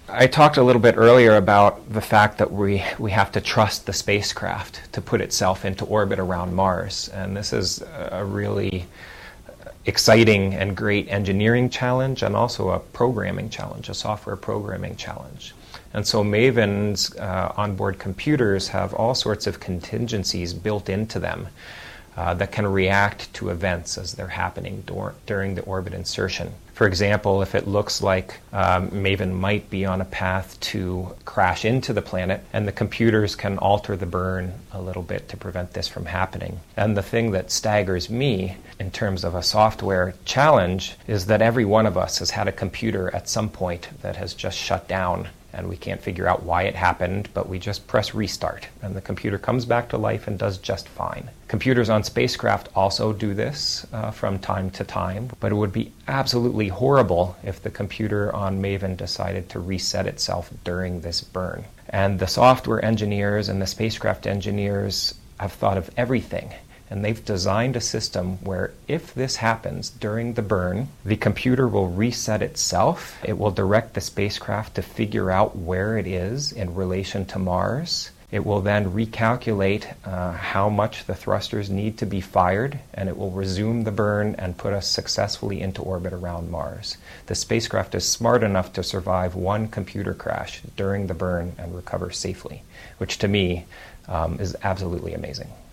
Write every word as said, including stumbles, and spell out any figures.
I talked a little bit earlier about the fact that we, we have to trust the spacecraft to put itself into orbit around Mars. And this is a really exciting and great engineering challenge, and also a programming challenge, a software programming challenge. And so Maven's uh, onboard computers have all sorts of contingencies built into them uh, that can react to events as they're happening dur- during the orbit insertion. For example, if it looks like um, Maven might be on a path to crash into the planet, and the computers can alter the burn a little bit to prevent this from happening. And the thing that staggers me in terms of a software challenge is that every one of us has had a computer at some point that has just shut down, and we can't figure out why it happened, but we just press restart, and the computer comes back to life and does just fine. Computers on spacecraft also do this uh, from time to time, but it would be absolutely horrible if the computer on Maven decided to reset itself during this burn. And the software engineers and the spacecraft engineers have thought of everything. And they've designed a system where if this happens during the burn, the computer will reset itself. It will direct the spacecraft to figure out where it is in relation to Mars. It will then recalculate uh, how much the thrusters need to be fired, and it will resume the burn and put us successfully into orbit around Mars. The spacecraft is smart enough to survive one computer crash during the burn and recover safely, which to me um, is absolutely amazing.